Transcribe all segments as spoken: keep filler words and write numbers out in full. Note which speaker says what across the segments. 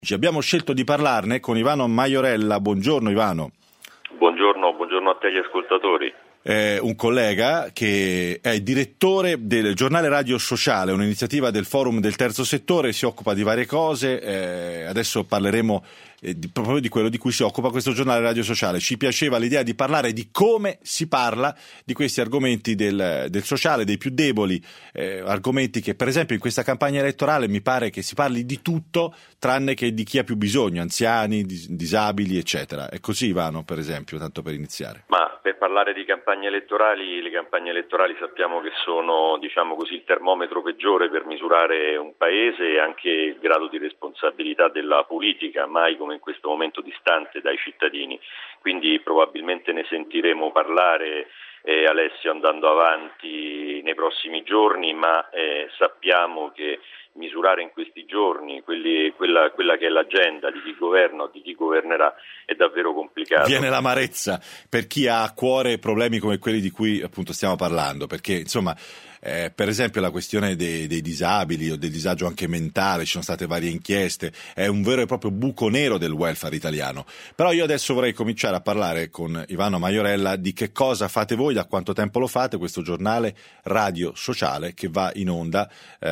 Speaker 1: Abbiamo scelto di parlarne con Ivano Maiorella. Buongiorno Ivano.
Speaker 2: Buongiorno, buongiorno a te gli ascoltatori.
Speaker 1: È un collega che è direttore del giornale Radio Sociale, un'iniziativa del Forum del Terzo Settore, si occupa di varie cose, eh, adesso parleremo eh, di, proprio di quello di cui si occupa questo giornale Radio Sociale. Ci piaceva l'idea di parlare di come si parla di questi argomenti del, del sociale, dei più deboli, eh, argomenti che per esempio in questa campagna elettorale mi pare che si parli di tutto tranne che di chi ha più bisogno, anziani, dis- disabili eccetera. È così Ivano, per esempio, tanto per iniziare.
Speaker 2: Ma per parlare di campagne elettorali, le campagne elettorali sappiamo che sono, diciamo così, il termometro peggiore per misurare un paese e anche il grado di responsabilità della politica, mai come in questo momento distante dai cittadini. Quindi probabilmente ne sentiremo parlare, eh, Alessio, andando avanti nei prossimi giorni, ma eh, sappiamo che misurare in questi giorni quelli, quella, quella che è l'agenda di chi governa o di chi governerà è davvero complicato.
Speaker 1: Viene l'amarezza per chi ha a cuore problemi come quelli di cui appunto stiamo parlando, perché insomma eh, per esempio la questione dei, dei disabili o del disagio anche mentale, ci sono state varie inchieste, è un vero e proprio buco nero del welfare italiano. Però io adesso vorrei cominciare a parlare con Ivano Maiorella di che cosa fate voi, da quanto tempo lo fate, questo giornale Radio Sociale che va in onda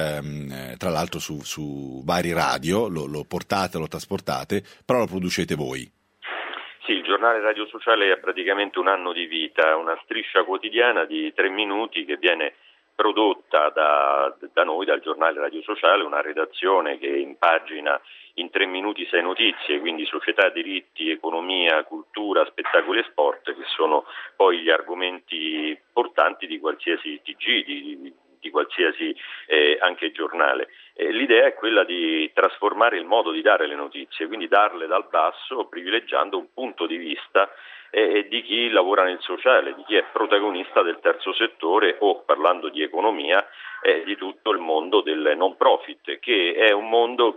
Speaker 1: ehm, tra l'altro su, su vari radio, lo, lo portate, lo trasportate, però lo producete voi.
Speaker 2: Sì, il giornale Radio Sociale è praticamente un anno di vita, una striscia quotidiana di tre minuti che viene prodotta da, da noi, dal giornale Radio Sociale, una redazione che impagina in tre minuti sei notizie, quindi società, diritti, economia, cultura, spettacoli e sport, che sono poi gli argomenti portanti di qualsiasi T G, di, di qualsiasi eh, anche giornale. Eh, l'idea è quella di trasformare il modo di dare le notizie, quindi darle dal basso, privilegiando un punto di vista eh, di chi lavora nel sociale, di chi è protagonista del terzo settore o, parlando di economia, eh, di tutto il mondo del non profit, che è un mondo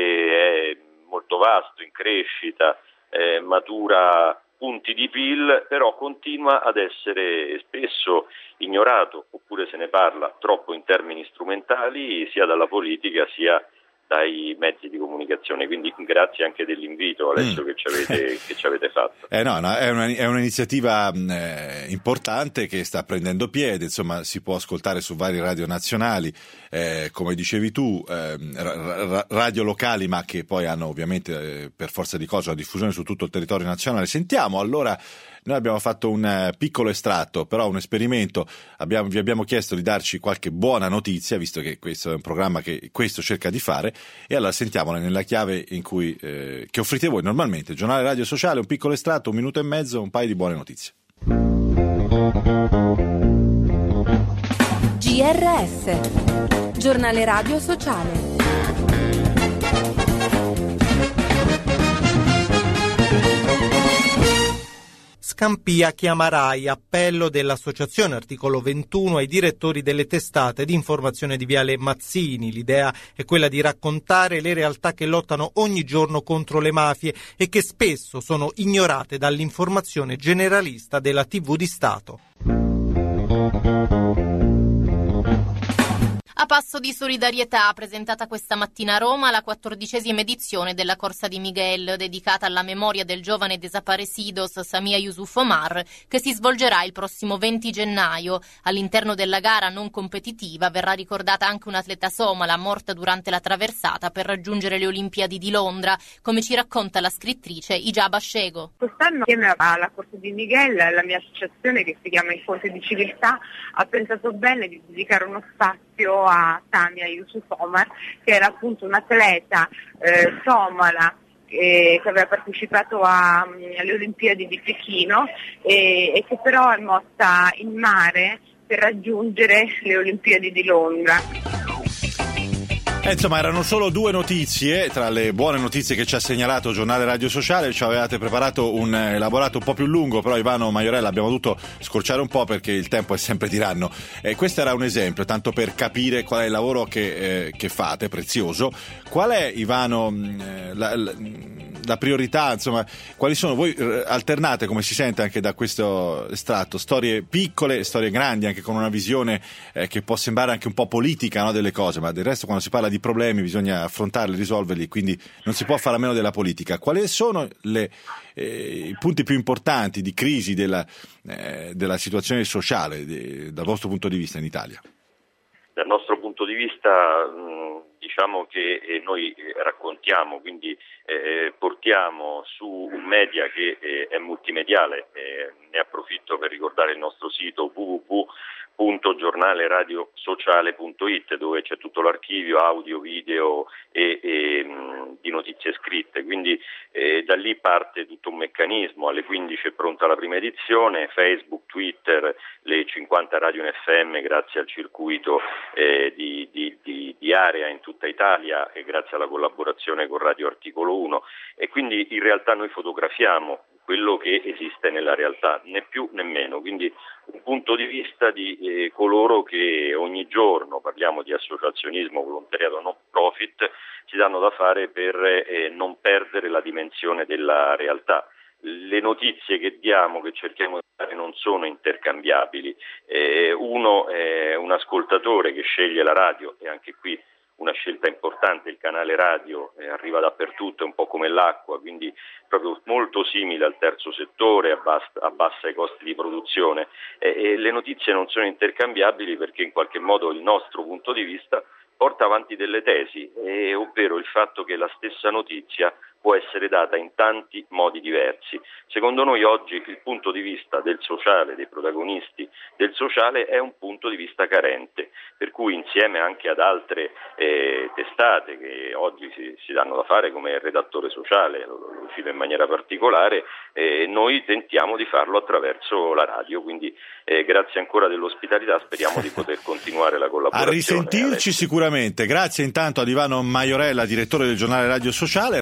Speaker 2: che è molto vasto, in crescita, eh, matura punti di P I L, però continua ad essere spesso ignorato, oppure se ne parla troppo in termini strumentali, sia dalla politica sia dai mezzi di comunicazione. Quindi grazie anche dell'invito, Alessio, mm. che, ci avete, che ci avete fatto.
Speaker 1: Eh no, no, è, una, è un'iniziativa eh, importante che sta prendendo piede, insomma si può ascoltare su varie radio nazionali, eh, come dicevi tu, eh, ra- radio locali, ma che poi hanno ovviamente eh, per forza di cose una diffusione su tutto il territorio nazionale. Sentiamo allora. Noi abbiamo fatto un uh, piccolo estratto, però un esperimento, abbiamo, vi abbiamo chiesto di darci qualche buona notizia, visto che questo è un programma che questo cerca di fare, e allora sentiamola nella chiave in cui eh, che offrite voi normalmente. Giornale Radio Sociale, un piccolo estratto, un minuto e mezzo, un paio di buone notizie.
Speaker 3: G R S, Giornale Radio Sociale.
Speaker 4: Scampia chiama Rai, appello dell'associazione articolo ventuno ai direttori delle testate di informazione di Viale Mazzini. L'idea è quella di raccontare le realtà che lottano ogni giorno contro le mafie e che spesso sono ignorate dall'informazione generalista della tivù di Stato.
Speaker 5: A passo di solidarietà, presentata questa mattina a Roma la quattordicesima edizione della Corsa di Miguel, dedicata alla memoria del giovane desaparecidos Samia Yusuf Omar, che si svolgerà il prossimo venti gennaio. All'interno della gara non competitiva verrà ricordata anche un'atleta somala morta durante la traversata per raggiungere le Olimpiadi di Londra, come ci racconta la scrittrice Ijaba Shego.
Speaker 6: Quest'anno, insieme alla Corsa di Miguel, la mia associazione, che si chiama I Fonti di Civiltà, ha pensato bene di dedicare uno spazio a Samia Yusuf Omar, che era appunto un atleta eh, somala eh, che aveva partecipato a, alle Olimpiadi di Pechino e, e che però è morta in mare per raggiungere le Olimpiadi di Londra.
Speaker 1: Eh, insomma, erano solo due notizie tra le buone notizie che ci ha segnalato il giornale Radio Sociale. Ci avevate preparato un elaborato un po' più lungo, però Ivano Maiorella abbiamo dovuto scorciare un po' perché il tempo è sempre tiranno. E questo era un esempio, tanto per capire qual è il lavoro che, eh, che fate, prezioso. Qual è, Ivano, la, la, la priorità, insomma, quali sono? Voi alternate, come si sente anche da questo estratto, storie piccole, storie grandi, anche con una visione eh, che può sembrare anche un po' politica, no, delle cose, ma del resto quando si parla di problemi bisogna affrontarli, risolverli, quindi non si può fare a meno della politica. Quali sono le, eh, i punti più importanti di crisi della, eh, della situazione sociale di, dal vostro punto di vista in Italia?
Speaker 2: Dal nostro punto di vista mh, diciamo che eh, noi raccontiamo, quindi eh, portiamo su un media che eh, è multimediale, eh, ne approfitto per ricordare il nostro sito w w w punto giornale radio sociale punto it, dove c'è tutto l'archivio audio, video e, e mh, di notizie scritte, quindi eh, da lì parte tutto un meccanismo. Alle quindici è pronta la prima edizione, Facebook, Twitter, le cinquanta radio in F M grazie al circuito eh, di, di, di, di area in tutta Italia e grazie alla collaborazione con Radio Articolo uno, e quindi in realtà noi fotografiamo quello che esiste nella realtà, né più né meno, quindi un punto di vista di eh, coloro che ogni giorno, parliamo di associazionismo, volontariato, non profit, si danno da fare per eh, non perdere la dimensione della realtà. Le notizie che diamo, che cerchiamo di dare, non sono intercambiabili. Eh, uno è un ascoltatore che sceglie la radio, e anche qui una scelta importante, il canale radio eh, arriva dappertutto, è un po' come l'acqua, quindi proprio molto simile al terzo settore, abbassa, abbassa i costi di produzione, e, e le notizie non sono intercambiabili perché in qualche modo il nostro punto di vista porta avanti delle tesi, eh, ovvero il fatto che la stessa notizia può essere data in tanti modi diversi. Secondo noi oggi il punto di vista del sociale, dei protagonisti del sociale, è un punto di vista carente, per cui insieme anche ad altre eh, testate che oggi si, si danno da fare, come il redattore sociale, lo, lo cito in maniera particolare, eh, noi tentiamo di farlo attraverso la radio, quindi eh, grazie ancora dell'ospitalità, speriamo di poter continuare la collaborazione.
Speaker 1: A risentirci sicuramente. Grazie intanto ad Ivano Maiorella, direttore del giornale Radio Sociale.